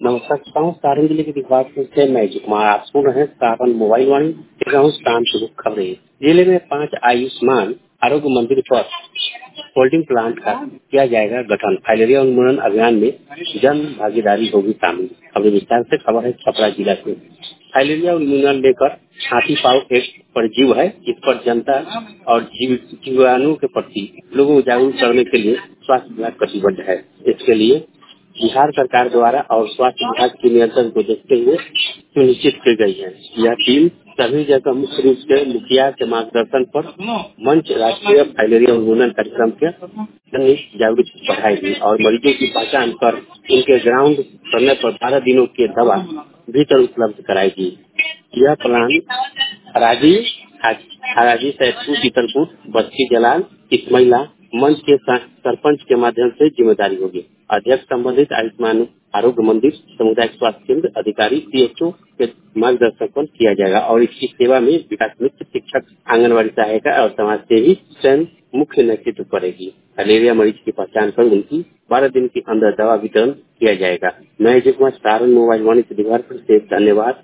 नमस्कार हूँ सारण जिले के विभागपुर से मैं कुमार। आप सुन रहे हैं सारण मोबाइल वाणी शाम शुरू खबरें। जिले में 5 आयुष्मान आरोग्य मंदिर पर होल्डिंग प्लांट का किया जाएगा गठन। फाइलेरिया उन्मूलन अभियान में जन भागीदारी होगी शामिल। खबर विस्तार से खबर है छपरा जिला से। फाइलेरिया उन्मूलन लेकर हाथी पाव एक परजीव है। इस पर जनता और जीवाणु के प्रति लोगों को जागरूक करने के लिए स्वास्थ्य विभाग कटिबद्ध है। इसके लिए बिहार सरकार द्वारा और स्वास्थ्य विभाग के नियंत्रण को देखते हुए सुनिश्चित की गई है। यह टीम सभी जगह मुख्य रूप से मुखिया के मार्गदर्शन पर मंच राष्ट्रीय फाइलेरिया उन्मूलन कार्यक्रम के जागरूकता बढ़ाएगी और मरीजों की पहचान कर उनके ग्राउंड करने पर 12 दिनों की दवा भीतर उपलब्ध कराएगी। यह प्लान हराजी सैदपुर शीतलपुर बस्ती जलाल इस्माइला मंच के सरपंच के माध्यम से जिम्मेदारी होगी। अध्यक्ष संबंधित आयुष्मान आरोग्य मंदिर सामुदायिक स्वास्थ्य केंद्र अधिकारी सीएचओ के मार्गदर्शन पर किया जाएगा और इसकी सेवा में विकास मित्र शिक्षक आंगनबाड़ी सहायिका और समाज सेवी स्वयं मुख्य नेतृत्व करेगी। फाइलेरिया मरीज की पहचान कर उनकी 12 दिन के अंदर दवा वितरण किया जाएगा। मैं जय कुमार सारण मोबाइल वाणी से धन्यवाद।